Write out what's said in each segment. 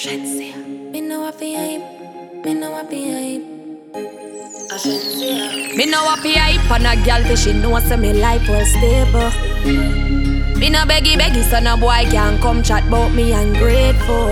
Me know what fi hype. Me know what fi hype. Me know what fi hype on a girl till she know say me life well stable. Me no beggy so no boy can come chat bout me ungrateful.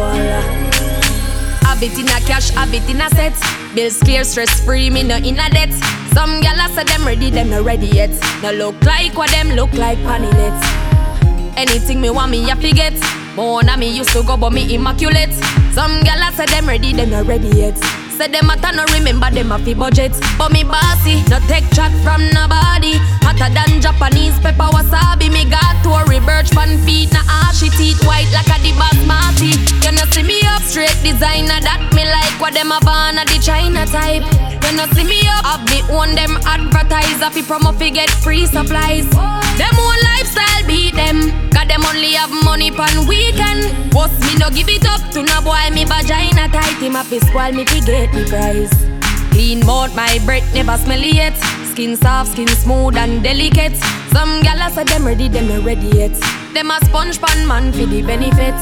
Habit in a cash, habit in a set. Bills clear, stress free, me no in a debt. Some gyal say them ready, them no ready yet. No look like what them look like panilets. Anything me want me a fi get. More than me used to go but me immaculate. Some gyal say them ready, them no ready yet. Say them matter no remember them a fi budget. But me bossy, no take chat from nobody. Hotter than Japanese pepper wasabi. Me got Tory birch pan feet, na ashy teeth white like a the basmati. You no see me up straight designer that me like what them a born a the China type. You no see me up, have me own them advertiser fi promo fi get free supplies. Them own lifestyle beat them, cause them only have money pan weekend. Boss me no give it up to no boy, me vagina tight. Him a fi spoil me fi get the prize. Clean mouth, my breath never smelly yet. Skin soft, skin smooth and delicate. Some gyal say them ready, them no ready yet. Them a sponge pan man fi the benefit.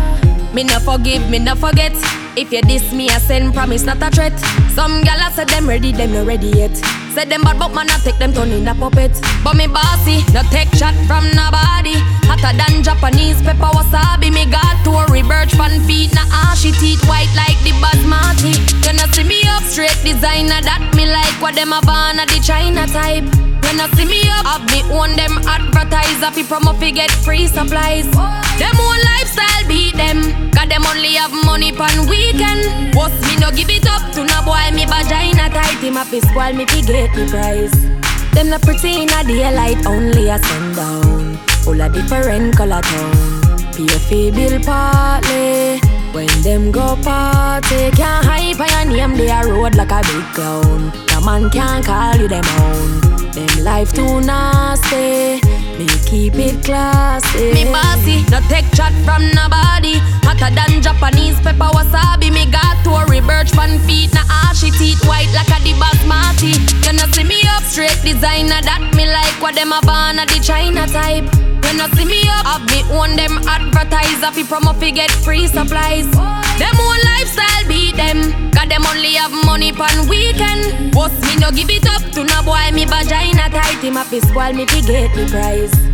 Me no forgive, me no forget. If you diss me, I send promise not a threat. Some gyal say them ready, them no ready yet. Say them bad but man I take them turn in a puppet. But me bossy, no take chat from nobody. Hotter than Japanese pepper wasabi. Me got Tory birch pan feet, na ashy teeth white like the basmati. You no see me up straight designer that me like what them a born a the China type. You no see me up, have me own them advertiser fi promo fi get free supplies. Them own lifestyle beat them, cause them only have money pan weekend. Boss me no give it up to no boy, me vagina tight. Him a fi spoil me fi get the prize. Them not pretty in a daylight, only a sundown. Full of different color tone. Pay fi bill partly. When them go party, can't hype on your name, they a road like a big clown. No man can't call you them own. Them life too nasty, me keep it classy. Me bossy, no take chat from nobody. Hotter than Japanese pepper wasabi. Me got Tory birch pan feet, na ashy teeth white like a the basmati. You no see me up straight designer that me like what them a born a the China type. You no see me up, have me own them advertiser fi promo fi get free supplies. Them own lifestyle beat them, cause them only have money pan weekend. Boss me no give it up to no boy, me vagina tight. Him a fi spoil me fi get the prize.